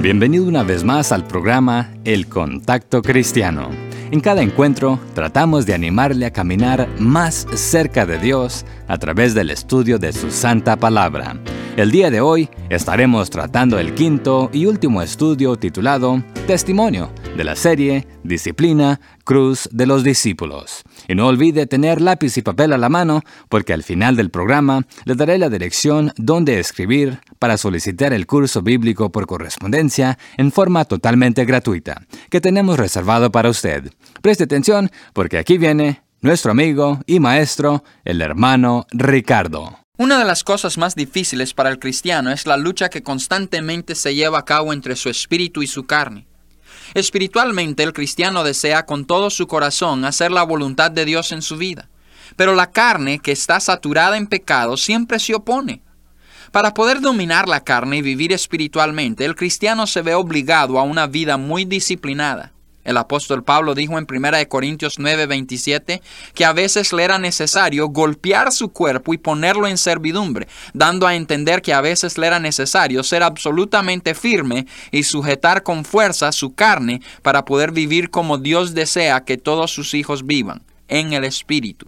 Bienvenido una vez más al programa El Contacto Cristiano. En cada encuentro tratamos de animarle a caminar más cerca de Dios a través del estudio de su santa palabra. El día de hoy estaremos tratando el quinto y último estudio titulado Testimonio de la serie Disciplina, Cruz de los Discípulos. Y no olvide tener lápiz y papel a la mano porque al final del programa le daré la dirección donde escribir para solicitar el curso bíblico por correspondencia en forma totalmente gratuita que tenemos reservado para usted. Preste atención porque aquí viene nuestro amigo y maestro, el hermano Ricardo. Una de las cosas más difíciles para el cristiano es la lucha que constantemente se lleva a cabo entre su espíritu y su carne. Espiritualmente, el cristiano desea con todo su corazón hacer la voluntad de Dios en su vida, pero la carne, que está saturada en pecado, siempre se opone. Para poder dominar la carne y vivir espiritualmente, el cristiano se ve obligado a una vida muy disciplinada. El apóstol Pablo dijo en 1 Corintios 9:27 que a veces le era necesario golpear su cuerpo y ponerlo en servidumbre, dando a entender que a veces le era necesario ser absolutamente firme y sujetar con fuerza su carne para poder vivir como Dios desea que todos sus hijos vivan, en el Espíritu.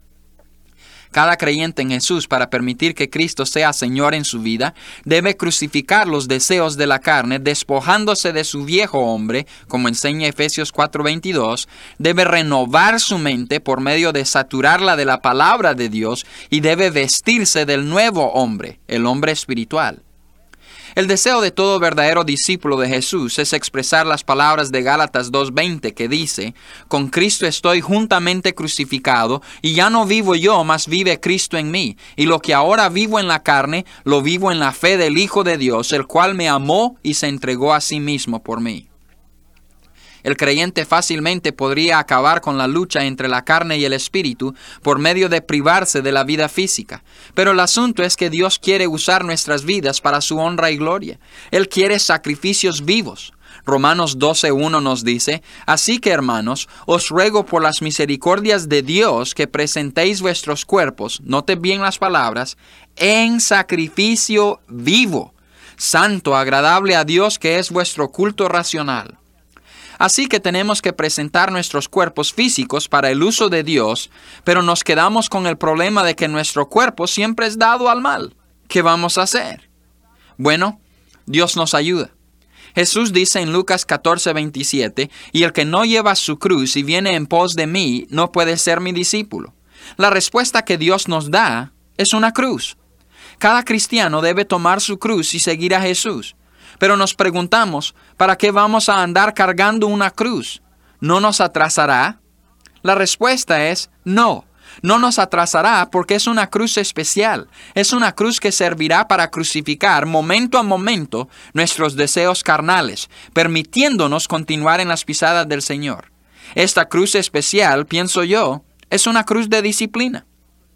Cada creyente en Jesús, para permitir que Cristo sea Señor en su vida, debe crucificar los deseos de la carne, despojándose de su viejo hombre, como enseña Efesios 4:22, debe renovar su mente por medio de saturarla de la palabra de Dios y debe vestirse del nuevo hombre, el hombre espiritual. El deseo de todo verdadero discípulo de Jesús es expresar las palabras de Gálatas 2:20 que dice: «Con Cristo estoy juntamente crucificado, y ya no vivo yo, mas vive Cristo en mí. Y lo que ahora vivo en la carne, lo vivo en la fe del Hijo de Dios, el cual me amó y se entregó a sí mismo por mí». El creyente fácilmente podría acabar con la lucha entre la carne y el espíritu por medio de privarse de la vida física. Pero el asunto es que Dios quiere usar nuestras vidas para su honra y gloria. Él quiere sacrificios vivos. Romanos 12:1 nos dice: «Así que, hermanos, os ruego por las misericordias de Dios que presentéis vuestros cuerpos», note bien las palabras, «en sacrificio vivo, santo, agradable a Dios, que es vuestro culto racional». Así que tenemos que presentar nuestros cuerpos físicos para el uso de Dios, pero nos quedamos con el problema de que nuestro cuerpo siempre es dado al mal. ¿Qué vamos a hacer? Bueno, Dios nos ayuda. Jesús dice en Lucas 14:27, «Y el que no lleva su cruz y viene en pos de mí, no puede ser mi discípulo». La respuesta que Dios nos da es una cruz. Cada cristiano debe tomar su cruz y seguir a Jesús. Pero nos preguntamos, ¿para qué vamos a andar cargando una cruz? ¿No nos atrasará? La respuesta es no. No nos atrasará porque es una cruz especial. Es una cruz que servirá para crucificar momento a momento nuestros deseos carnales, permitiéndonos continuar en las pisadas del Señor. Esta cruz especial, pienso yo, es una cruz de disciplina.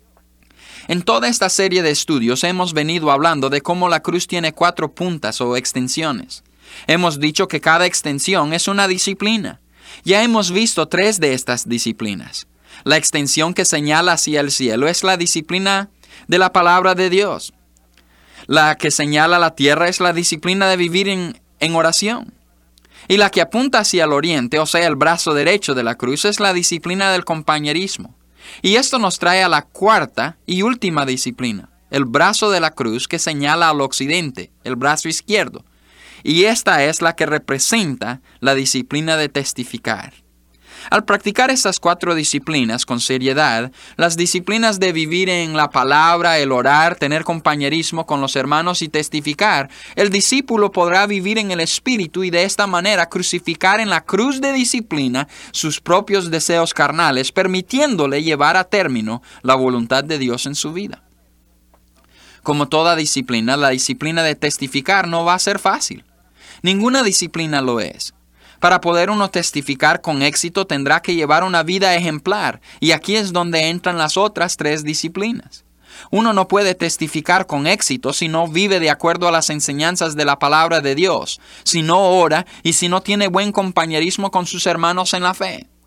En toda esta serie de estudios hemos venido hablando de cómo la cruz tiene 4 puntas o extensiones. Hemos dicho que cada extensión es una disciplina. Ya hemos visto 3 de estas disciplinas. La extensión que señala hacia el cielo es la disciplina de la palabra de Dios. La que señala la tierra es la disciplina de vivir en oración. Y la que apunta hacia el oriente, o sea, el brazo derecho de la cruz, es la disciplina del compañerismo. Y esto nos trae a la 4ª y última disciplina, el brazo de la cruz que señala al occidente, el brazo izquierdo. Y esta es la que representa la disciplina de testificar. Al practicar estas 4 disciplinas con seriedad, las disciplinas de vivir en la palabra, el orar, tener compañerismo con los hermanos y testificar, el discípulo podrá vivir en el Espíritu y de esta manera crucificar en la cruz de disciplina sus propios deseos carnales, permitiéndole llevar a término la voluntad de Dios en su vida. Como toda disciplina, la disciplina de testificar no va a ser fácil. Ninguna disciplina lo es. Para poder uno testificar con éxito tendrá que llevar una vida ejemplar, y aquí es donde entran las otras 3 disciplinas. Uno no puede testificar con éxito si no vive de acuerdo a las enseñanzas de la palabra de Dios, si no ora y si no tiene buen compañerismo con sus hermanos en la fe.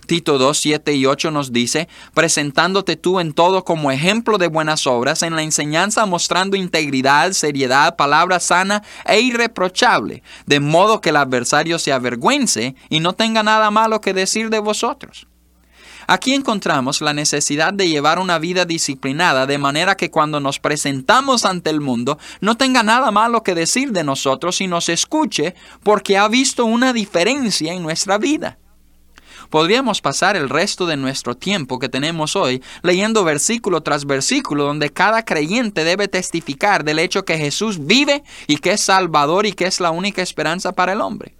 Tito 2, 7 y 8 nos dice, presentándote tú en todo como ejemplo de buenas obras, en la enseñanza mostrando integridad, seriedad, palabra sana e irreprochable, de modo que el adversario se avergüence y no tenga nada malo que decir de vosotros. Aquí encontramos la necesidad de llevar una vida disciplinada de manera que cuando nos presentamos ante el mundo no tenga nada malo que decir de nosotros y nos escuche porque ha visto una diferencia en nuestra vida. Podríamos pasar el resto de nuestro tiempo que tenemos hoy leyendo versículo tras versículo donde cada creyente debe testificar del hecho que Jesús vive y que es Salvador y que es la única esperanza para el hombre.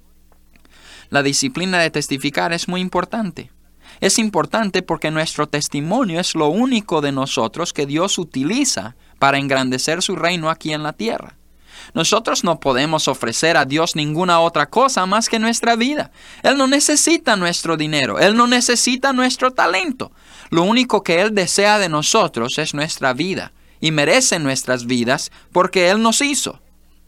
La disciplina de testificar es muy importante. Es importante porque nuestro testimonio es lo único de nosotros que Dios utiliza para engrandecer su reino aquí en la tierra. Nosotros no podemos ofrecer a Dios ninguna otra cosa más que nuestra vida. Él no necesita nuestro dinero, Él no necesita nuestro talento. Lo único que Él desea de nosotros es nuestra vida y merece nuestras vidas porque Él nos hizo.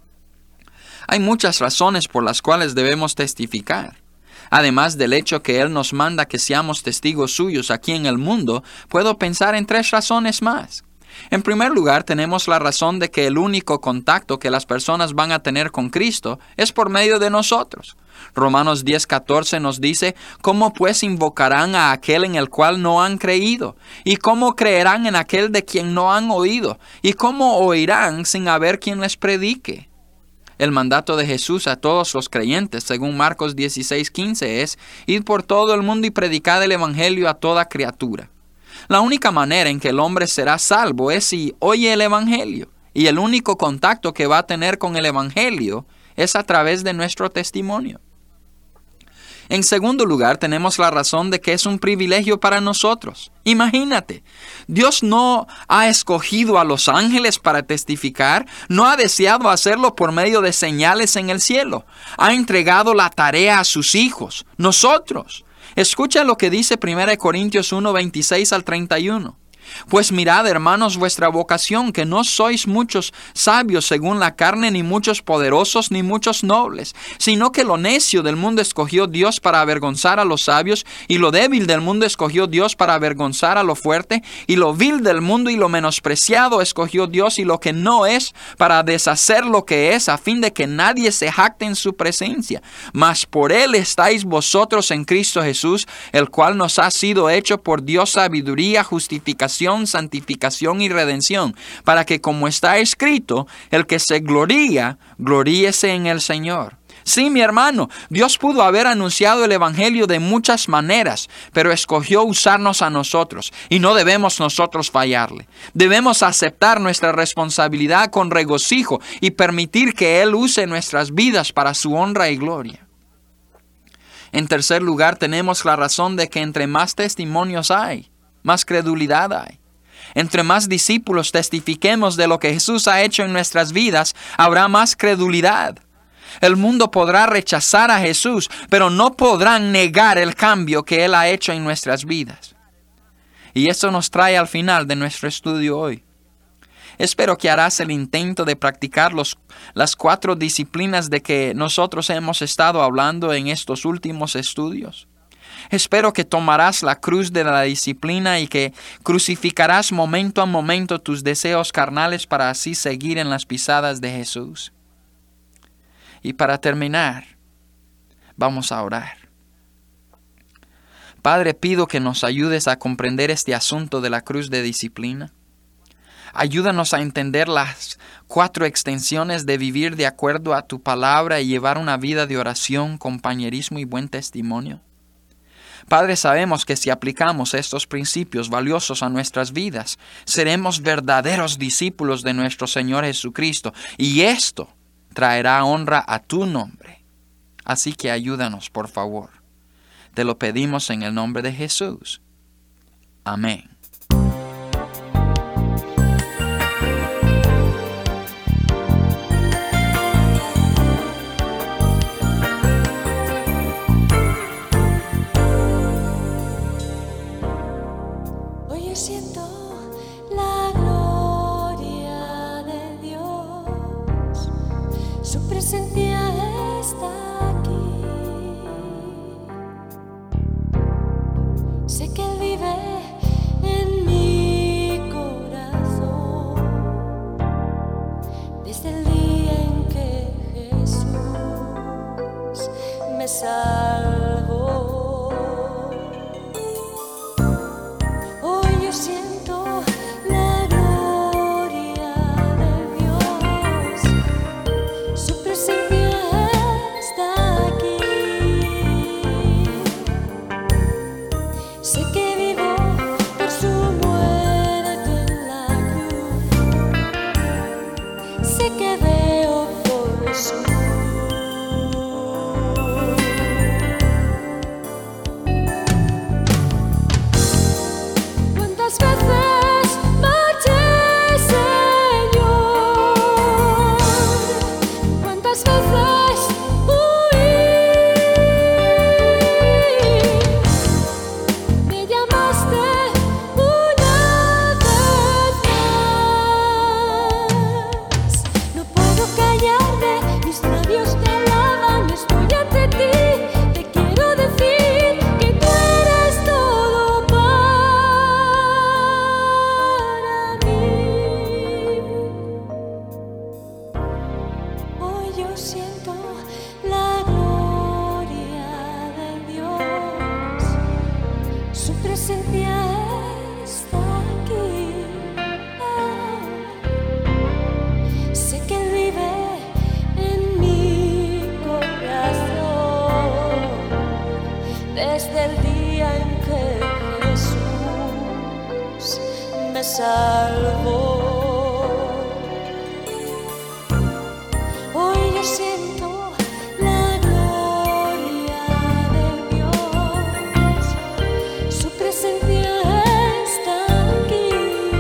Hay muchas razones por las cuales debemos testificar. Además del hecho que Él nos manda que seamos testigos suyos aquí en el mundo, puedo pensar en 3 razones más. En primer lugar, tenemos la razón de que el único contacto que las personas van a tener con Cristo es por medio de nosotros. Romanos 10:14 nos dice, ¿cómo pues invocarán a aquel en el cual no han creído? ¿Y cómo creerán en aquel de quien no han oído? ¿Y cómo oirán sin haber quien les predique? El mandato de Jesús a todos los creyentes, según Marcos 16:15, es, id por todo el mundo y predicad el evangelio a toda criatura. La única manera en que el hombre será salvo es si oye el evangelio, y el único contacto que va a tener con el evangelio es a través de nuestro testimonio. En segundo lugar, tenemos la razón de que es un privilegio para nosotros. Imagínate, Dios no ha escogido a los ángeles para testificar, no ha deseado hacerlo por medio de señales en el cielo. Ha entregado la tarea a sus hijos, nosotros. Escucha lo que dice 1 Corintios 1, 26 al 31. Pues mirad, hermanos, vuestra vocación, que no sois muchos sabios según la carne, ni muchos poderosos, ni muchos nobles, sino que lo necio del mundo escogió Dios para avergonzar a los sabios, y lo débil del mundo escogió Dios para avergonzar a lo fuerte, y lo vil del mundo y lo menospreciado escogió Dios, y lo que no es, para deshacer lo que es, a fin de que nadie se jacte en su presencia. Mas por él estáis vosotros en Cristo Jesús, el cual nos ha sido hecho por Dios sabiduría, justificación, santificación y redención, para que, como está escrito, el que se gloría, gloríese en el Señor. Sí, mi hermano, Dios pudo haber anunciado el evangelio de muchas maneras, pero escogió usarnos a nosotros, y no debemos nosotros fallarle. Debemos aceptar nuestra responsabilidad con regocijo y permitir que Él use nuestras vidas para su honra y gloria. En tercer lugar, tenemos la razón de que entre más testimonios hay, más credulidad hay. Entre más discípulos testifiquemos de lo que Jesús ha hecho en nuestras vidas, habrá más credulidad. El mundo podrá rechazar a Jesús, pero no podrán negar el cambio que Él ha hecho en nuestras vidas. Y eso nos trae al final de nuestro estudio hoy. Espero que harás el intento de practicar las 4 disciplinas de que nosotros hemos estado hablando en estos últimos estudios. Espero que tomarás la cruz de la disciplina y que crucificarás momento a momento tus deseos carnales para así seguir en las pisadas de Jesús. Y para terminar, vamos a orar. Padre, pido que nos ayudes a comprender este asunto de la cruz de disciplina. Ayúdanos a entender las 4 extensiones de vivir de acuerdo a tu palabra y llevar una vida de oración, compañerismo y buen testimonio. Padre, sabemos que si aplicamos estos principios valiosos a nuestras vidas, seremos verdaderos discípulos de nuestro Señor Jesucristo, y esto traerá honra a tu nombre. Así que ayúdanos, por favor. Te lo pedimos en el nombre de Jesús. Amén. Siento la gloria de Dios, su presencia está aquí. me salvó. Hoy yo siento la gloria de Dios, su presencia está aquí. Sé que vivo por su muerte en la cruz, sé que veo por su luz. ¿Cuántas veces marché, Señor? ¿Cuántas veces huí? Me llamaste una vez más. No puedo callarme, mis labios te alaban, estoy ante ti. Te quiero decir que tú eres todo para mí. Hoy yo siento la gloria de Dios, su presencia está aquí. Sé que Él vive en mi corazón desde el día en que Jesús me salvó. Hoy yo siento la gloria de Dios, su presencia está aquí.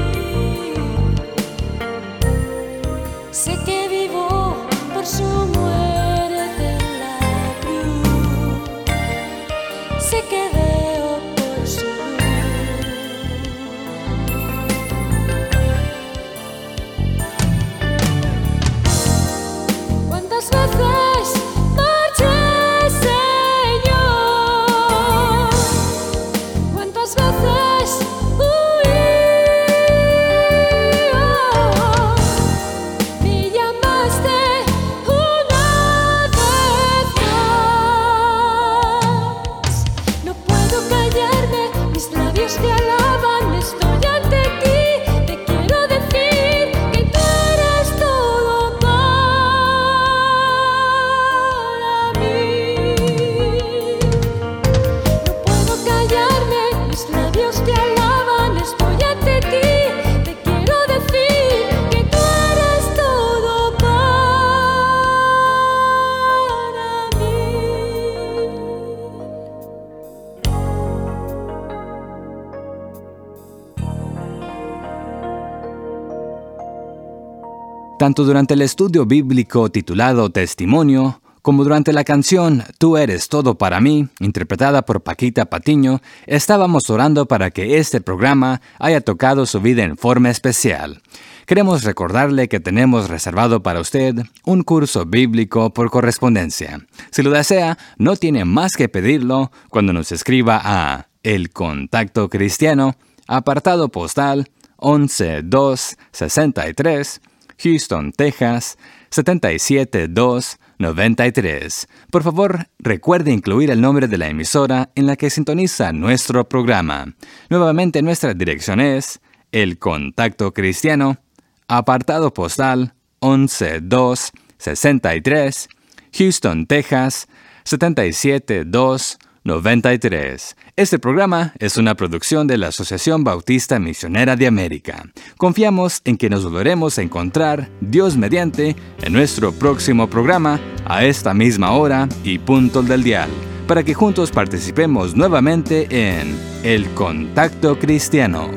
Sé que vivo por su muerte en la cruz, sé que veo por su luz. ¿Cuántas veces marché, Señor? ¿Cuántas veces huí? Me llamaste una vez más. No puedo callarme, mis labios te alaban, estoy ante ti. Te quiero decir que tú eres todo para mí. No puedo callarme, mis labios te alaban, estoy ante ti. Te quiero decir que tú eres todo para mí. Tanto durante el estudio bíblico titulado Testimonio, como durante la canción Tú eres todo para mí, interpretada por Paquita Patiño, estábamos orando para que este programa haya tocado su vida en forma especial. Queremos recordarle que tenemos reservado para usted un curso bíblico por correspondencia. Si lo desea, no tiene más que pedirlo cuando nos escriba a El Contacto Cristiano, apartado postal 11263, Houston, Texas, 77293. Por favor, recuerde incluir el nombre de la emisora en la que sintoniza nuestro programa. Nuevamente, nuestra dirección es El Contacto Cristiano, apartado postal 11263, Houston, Texas, 77293. Este programa es una producción de la Asociación Bautista Misionera de América. Confiamos en que nos volveremos a encontrar, Dios mediante, en nuestro próximo programa, a esta misma hora y punto del dial, para que juntos participemos nuevamente en El Contacto Cristiano.